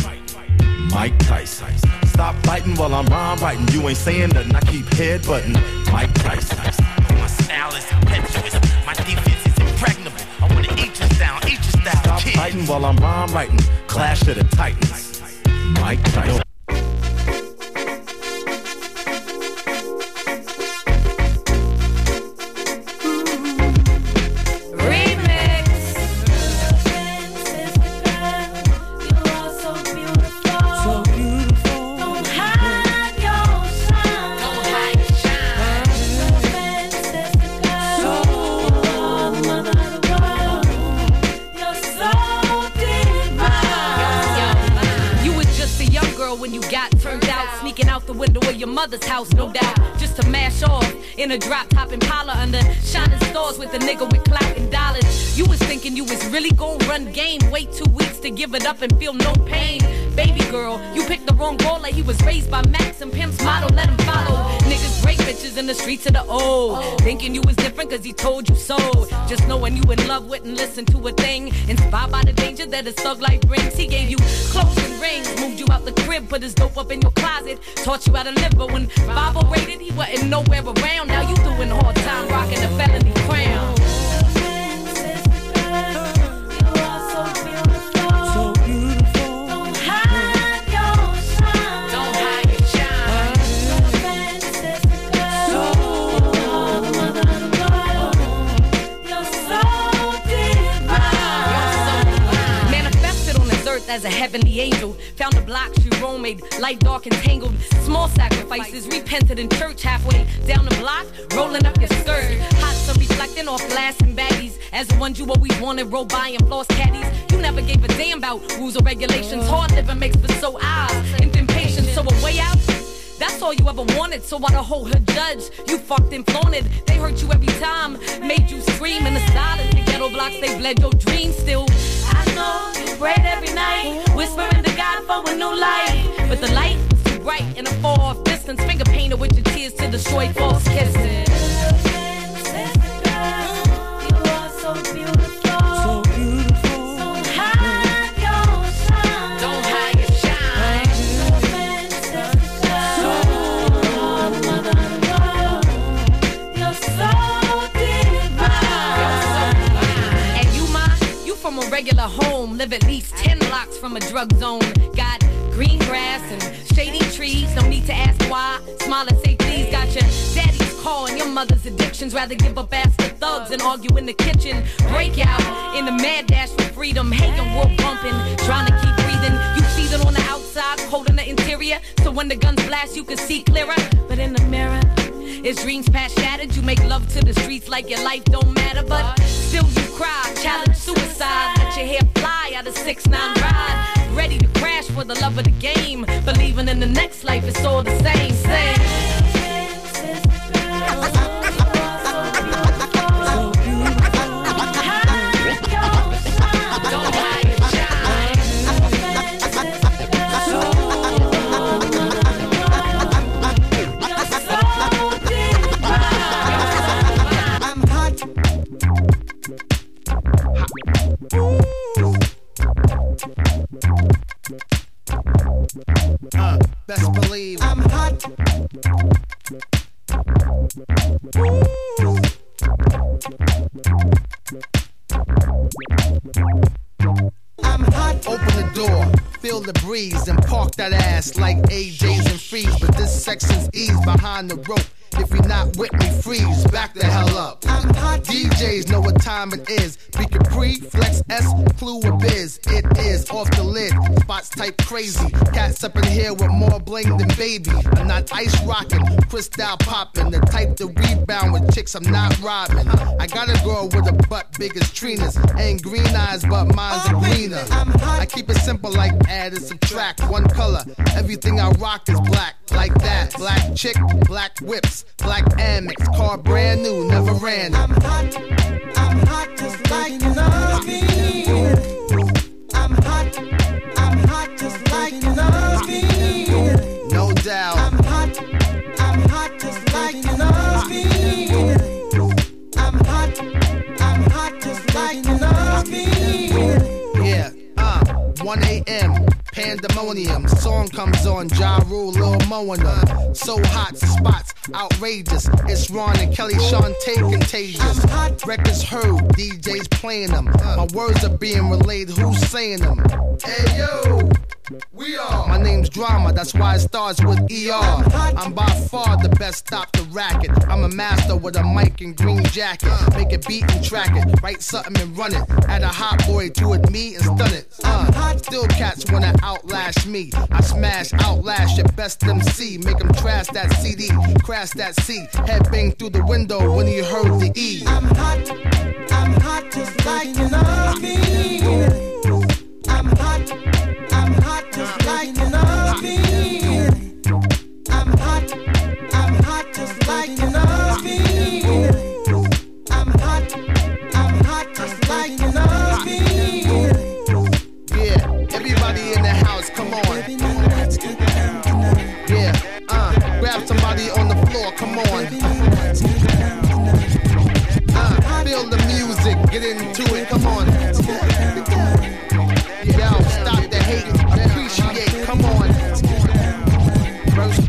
Mike Tyson. Stop biting while I'm rhyme writing. You ain't saying nothing, I keep headbutting. Mike Tyson. My style is impetuous. My defense is impregnable. I want to eat your style, eat your style. Stop kid. fighting while I'm rhyme writing. Clash of the Titans. Mike Tyson. Mother's house, no doubt, just to mash off in a drop top Impala under shining stars with a nigga with clout and dollars. You was thinking you was really gonna run game. Wait two weeks to give it up and feel no pain. Baby girl, you picked the wrong baller. He was raised by Max and Pimp's motto, let him follow. Niggas break bitches in the streets of the old, thinking you was different cause he told you so. Just knowing you in love wouldn't listen to a thing. Inspired by the danger that his thug life brings. He gave you clothes and rings, moved you out the crib, put his dope up in your closet, taught you how to live. But when Bob rated, he wasn't nowhere around. Now you doing hard time, rocking a felony crown. As was a heavenly angel. Found the block she roamed, made light dark and tangled. Small sacrifices, repented in church halfway down the block, rolling up your skirt. Hot sun reflecting off glass and baggies. As the ones you always wanted, roll by and floss caddies. You never gave a damn about rules or regulations. Hard living makes for so eyes, infant patience. So a way out, that's all you ever wanted. So why the whole hood judge? You fucked and flaunted. They hurt you every time, made you scream in the silence. The ghetto blocks, they bled your dreams still. I know you prayed every night, whispering to God for a new life. But the light was too bright in a far off distance. Finger painted with your tears to destroy false kisses. You are so beautiful. So beautiful. Don't hide your shine. Don't hide your shine. So mother of the world. You're so divine. You're so divine. And you mine, you from a regular home. Live at least ten blocks from a drug zone. Got green grass and shady trees. No need to ask why. Smile and say please. Got your daddy's call and your mother's addictions. Rather give up ass to thugs and argue in the kitchen. Break out in the mad dash for freedom. Hanging, world bumping, trying to keep breathing. You see that on the outside, cold in the interior. So when the guns blast, you can see clearer. But in the mirror, it's dreams past shattered. You make love to the streets like your life don't matter. But still you cry, challenge suicide. Let your hair fly out of six nine ride. Ready to crash for the love of the game. Believing in the next life, it's all the same. Same. Uh, best believe I'm hot. Ooh. I'm hot. Open the door, feel the breeze, and park that ass like A J's and Freeze. But this section's ease behind the rope. If you're not with me, freeze, back the hell up. I'm hot. D Js know what time it is. Be Capri, Flex S, Clue or Biz. It is off the lid, spots type crazy. Cats up in here with more bling than baby. I'm not ice rocking, crystal popping. The type to rebound with chicks I'm not robbing. I got a girl with a butt big as Trina's. Ain't green eyes, but mine's are greener. I keep it simple like add and subtract. One color, everything I rock is black. Like that, black chick, black whips. Black Amex, car brand new, never ran. I'm hot, I'm hot just like you love me. I'm hot, I'm hot just like you love me. No doubt. I'm hot, I'm hot just like you love me. I'm hot, I'm hot just like you love me. Yeah, uh, one a.m. pandemonium. Song comes on, Ja Rule, Lil Mo and them. So hot, spots outrageous. It's Ron and Kelly, Shantae contagious. Records heard, D Js playing them. My words are being relayed, who's saying them? Hey yo, we are. My name's Drama, that's why it starts with E R. I'm by far the best, stop the racket. I'm a master with a mic and green jacket. Make a beat and track it, write something and run it. Add a hot boy to it, me and stun it. Uh, still cats wanna outlast me. I smash, outlast your best M C. Make them trash that C D, crash that C. Head bang through the window when you heard the E. I'm hot, I'm hot just like you love me. I'm hot, I'm hot just like you love me. I'm hot, I'm hot just like you love me. I'm hot, I'm hot just like you love me. Yeah, everybody in the house, come on. Yeah, uh, grab somebody on the floor, come on. Uh, feel the music, get into it, come on. Yo, stop the hate, appreciate, come on. First.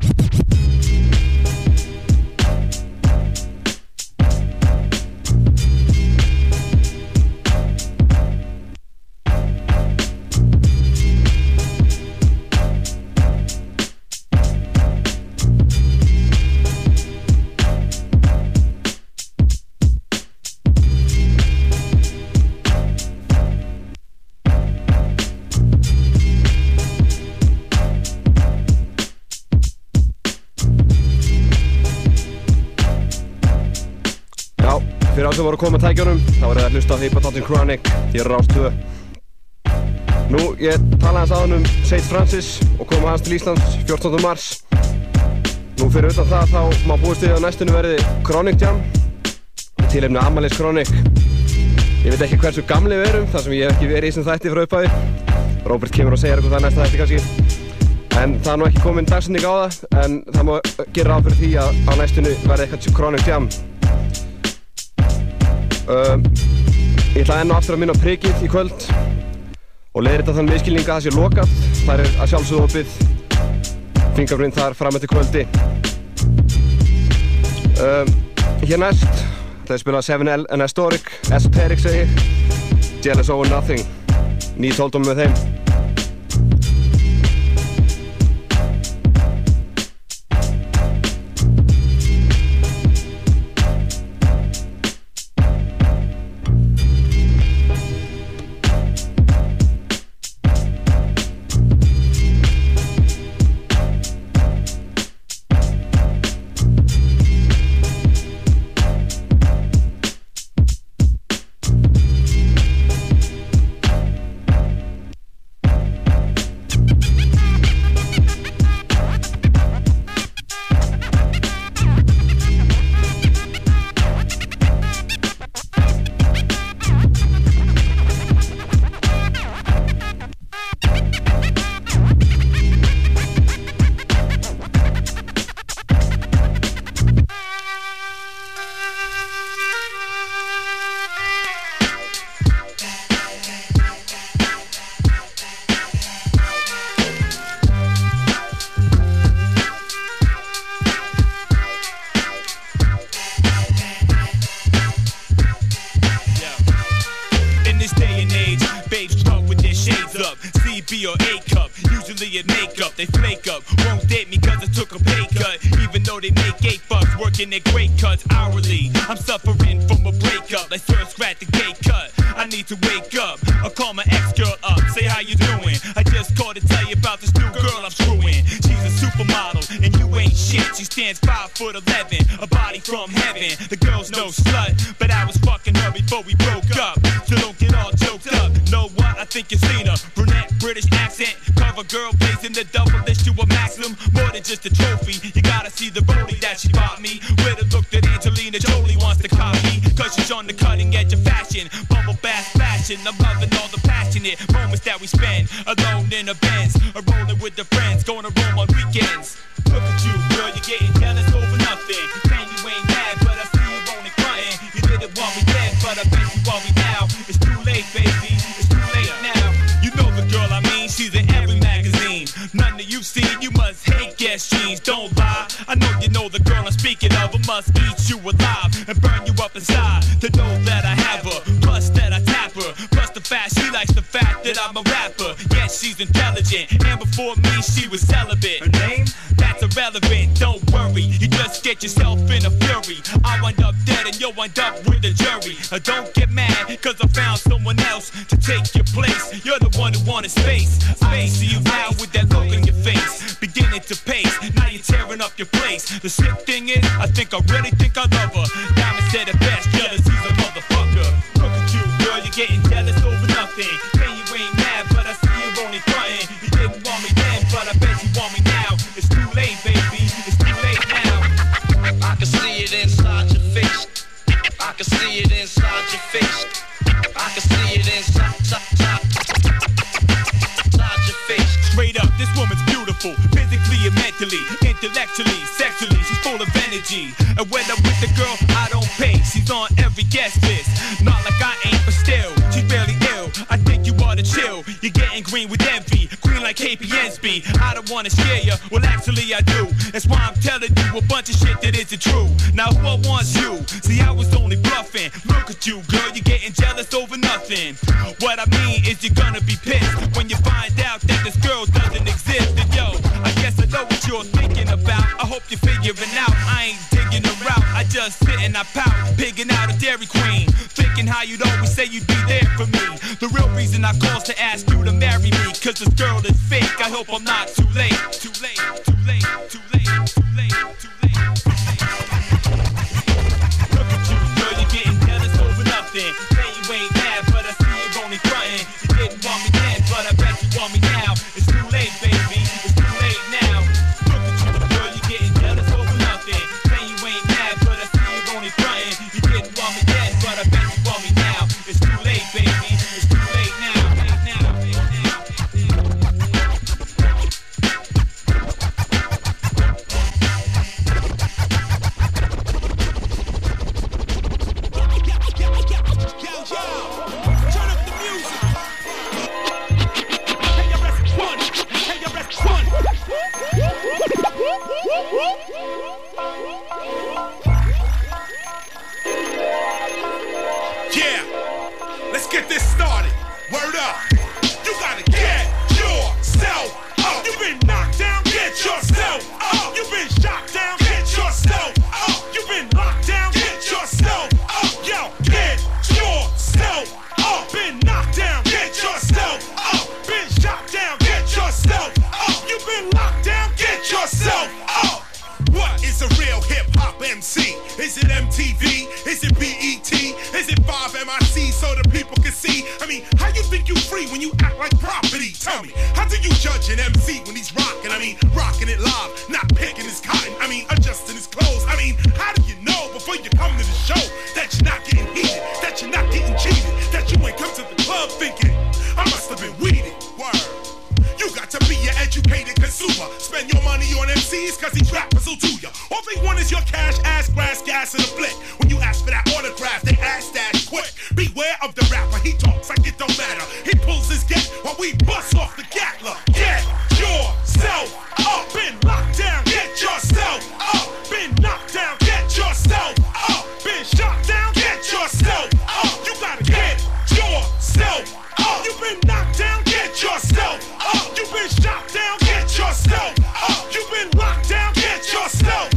sem voru að koma að tækjunum, þá voru það að hlusta á Hypnotic Chronic hér á Rás tvö. Nú, ég talaði hans aðan um Sage Francis og koma hans til Íslands fjórtánda mars. Nú fyrir utan það þá má búist við á næstunni verði Chronic Jam í tilefni afmælis Chronic. Ég veit ekki hversu gamli við erum, þar sem ég hef ekki verið í þessum þætti frá upphafi. Robert kemur og segir eitthvað það næsta þætti kannski. En það er nú ekki komin dagsending á það, en það má gera ráð fyrir því að á næstunni verði eitthvað Chronic Jam. Uh, ég ætla enn og aftur að minna á prikið í kvöld og leiðrétta þann misskilninga að það sé lokað. Það er að sjálfsögðu opið fingerprint þar fram eftir kvöldi. Uh, hér næst, það er spilað seven L and Historic, Esoteric segi ég, Jealous Over Nothing, nýtt hóldum með þeim. Their great cuts hourly. I'm suffering from a breakup. Like Sir Scrat the gate cut. I need to wake up. I'll call my ex-girl up. Say how you doing. I just called to tell you about this new girl I'm screwing. She's a supermodel and you ain't shit. She stands five foot eleven. A body from heaven. The girl's no slut, but I was fucking her before we broke up. So don't get all choked up. Know what? I think you've seen her. Brunette, British accent. Cover girl placing the double list to a maximum. More than just a trophy. You gotta see the rollie that she bought me. With a look that Angelina Jolie wants to copy. Cause she's on the cutting edge of fashion. Bubble bath fashion. I'm loving all the passionate moments that we spend. Alone in a Benz. Or rolling with the friends. Going to roam on weekends. Look at you, girl. You're getting jealous over nothing. Man, you ain't mad, but I see you only crying. You didn't want me then, but I bet you want me now. It's too late, baby. It's too late now. You know the girl I mean. She's in every magazine. None that you've seen. You must hate Guess jeans. Don't lie. I know you know the girl I'm speaking of. I must eat you alive and burn you up inside. To know that I have her, plus that I tap her, plus the fact she likes the fact that I'm a rapper. Yes, she's intelligent, and before me she was celibate. Her name? That's irrelevant. Don't worry, you just get yourself in a fury. I wind up dead and you'll wind up with a jury. Uh, don't get mad, cause I found someone else to take your place. You're the one who wanted space. I see you now with that look in your face, beginning to pace. Now you're tearing up your place. The sick thing is, I think I really think I love her. Diamond said it best, jealousy's a motherfucker. Look at you, girl, you're getting jealous over nothing. Then you ain't mad, but I see you only frontin'. You didn't want me then, but I bet you want me now. It's too late, baby, it's too late now. I can see it inside your face. I can see it inside your face. I can see it inside, inside, inside your face. Straight up, this woman's beautiful, physically and mentally, intellectually, sexually, she's full of energy. And when I'm with the girl, I don't pay. She's on every guest list. Not like I ain't, but still, she's barely ill. I think you ought to chill. You're getting green with envy, green like K P N S B. I don't wanna scare you, well actually I do. That's why I'm telling you a bunch of shit that isn't true. Now who I wants you? See, I was only bluffing. Look at you, girl, you're getting jealous over nothing. What I mean is you're gonna be pissed when you find out that this girl doesn't exist. And yo, I guess I know what you're thinking about. I hope you're figuring out I ain't digging her out. I just sit and I pout, pigging out a Dairy Queen, thinking how you'd always say you'd be there for me. The real reason I call's to ask you to marry me, cause this girl is fake. I hope I'm not too late. Too late, too late, too late, too late, too late, too late. Look at you, girl, you're getting jealous. call me now. It's too late, baby. It's too late now. Yeah, let's get this started. Word up. You gotta get yourself up. You've been knocked down, get yourself up. You've been shot down, get yourself up. You've been locked down, get yourself up. Yo, get yourself up. Been knocked down, get yourself up. Been shot down, get yourself up. You've been locked down, get yourself up. What is a real hip-hop M C? Is it M T V? Is it B E T? Is it five M I C so the people can see? I mean, how you think you free when you act like property? Tell me, how do you judge an M C when he's rocking? I mean, rocking it live, not picking his cotton. I mean, adjusting his clothes. I mean, how do you know before you come to the show that you're not getting heated, that you're not getting cheated, that you ain't come to the club thinking, I must have been weeded? Word. You got to be an educated consumer. Spend your money on M Cs cause these rappers will do ya. All they want is your cash, ass, grass, gas, and a flick. When you ask for that autograph, they ask that quick. Beware of the rapper, he talks like it don't matter. He pulls his get while we bust off the gatler. Get yourself up. Been locked down, get yourself up. Been knocked down, get yourself up. Been shot down, get yourself up. You gotta get yourself up. You've been knocked down, get yourself up. You've been shot down, get yourself up. You've been locked down, get yourself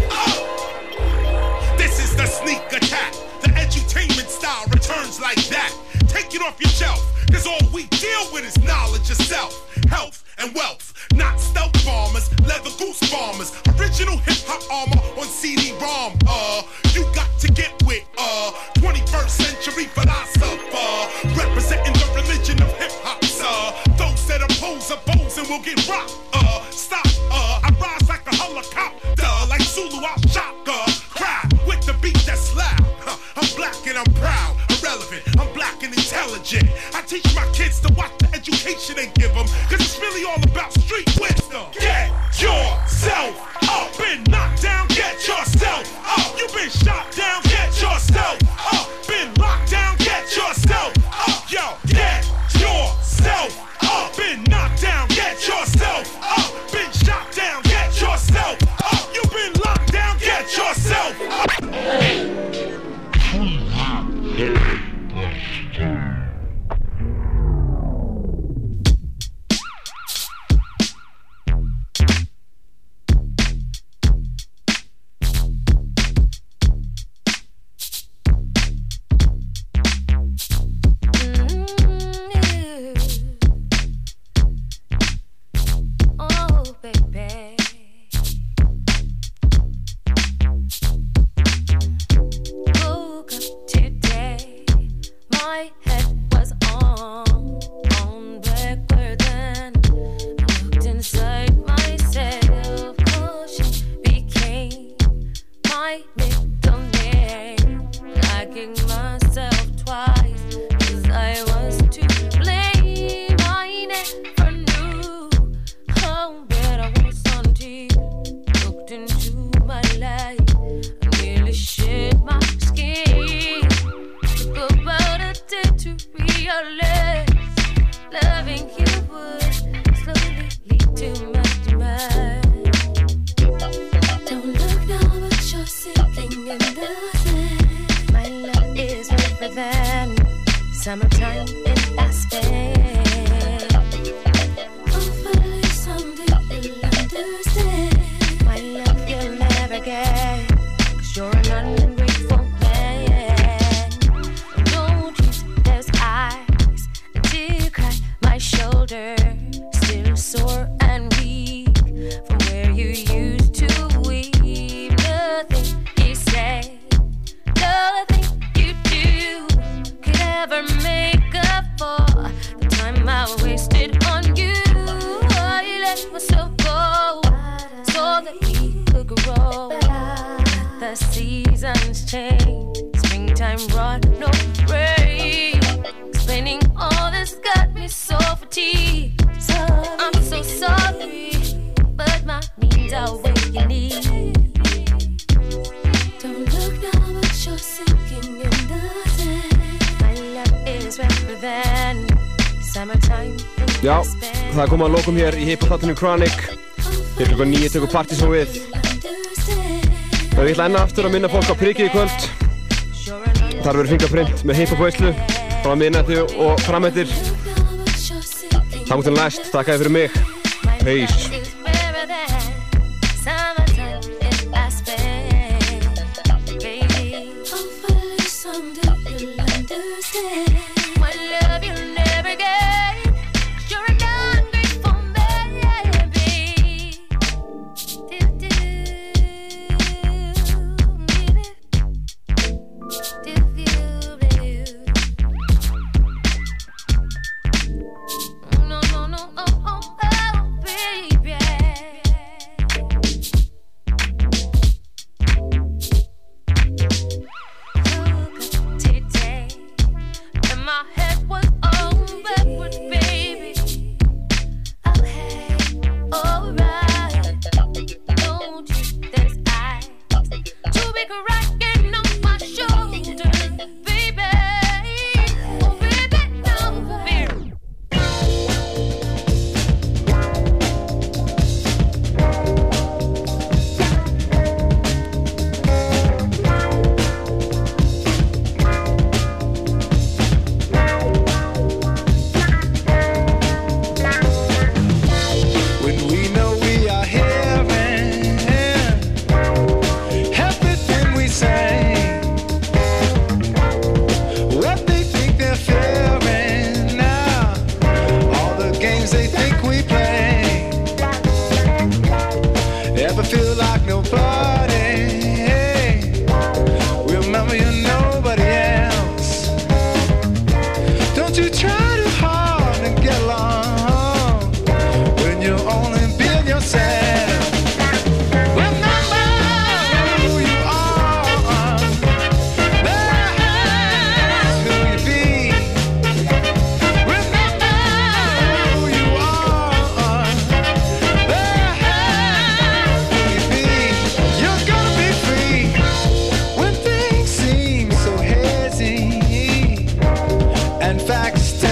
up. This is the sneak attack. The edutainment style returns like that. Take it off your shelf, cause all we deal with is knowledge of self, health, and wealth. Not stealth bombers, leather goose bombers. Original hip-hop armor on C D ROM. Uh, you got to get with, uh, twenty-first century philosopher. Representing the religion of hip-hop, sir. Those that oppose oppose and will get rocked. Uh, stop, uh, I rise like a helicopter. Like Zulu, I'll shock a crowd with the beat that's loud. Huh, I'm black and I'm proud, irrelevant. I'm black and intelligent. I teach my kids to watch the education they give them, cause it's really all about street wisdom. Get yourself up. Been knocked down, get yourself up. You've been shot down, get yourself up. Been locked down, get yourself up. Yo, get yourself up. Been knocked down, get yourself up. Been shot down, get yourself up. You've been locked down, get yourself up. Summertime in Aspen. Hopefully someday you'll understand. My love you'll never get, cause you're an ungrateful man. Don't use those eyes to cry. My shoulder still sore and weak from where you used to weep. Nothing you say, nothing you do could ever make up for the time I wasted on you. I let myself go so that we could grow. The seasons change. Springtime brought no rain. Já, það er komið að lokum hér í hip-hop-þáttinu Chronic. Hér klukkan níu tökur partysón við. Það er ætla enn aftur að minna fólk á prikið í kvöld. Þar verður fingerprint með hip-hop-veislu frá miðnætti og frameftir. Takk til næst, takk fyrir mig. Peace.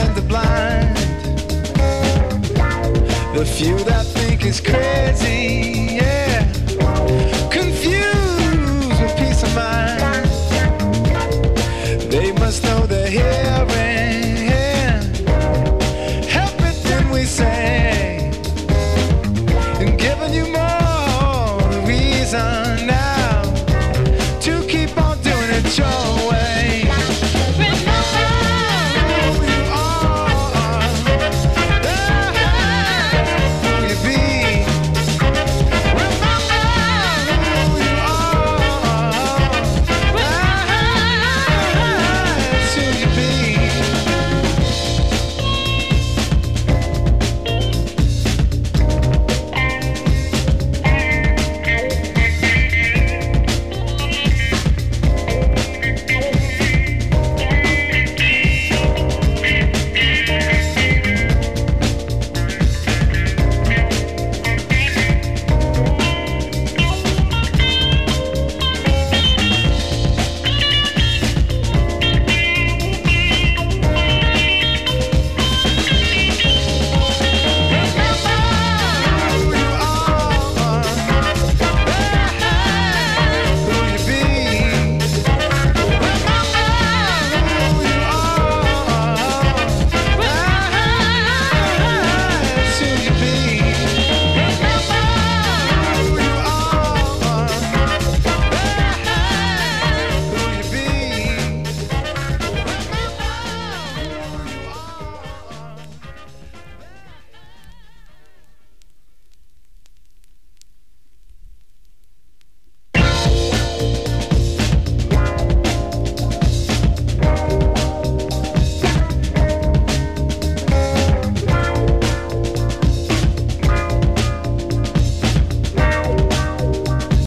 The few that think it's crazy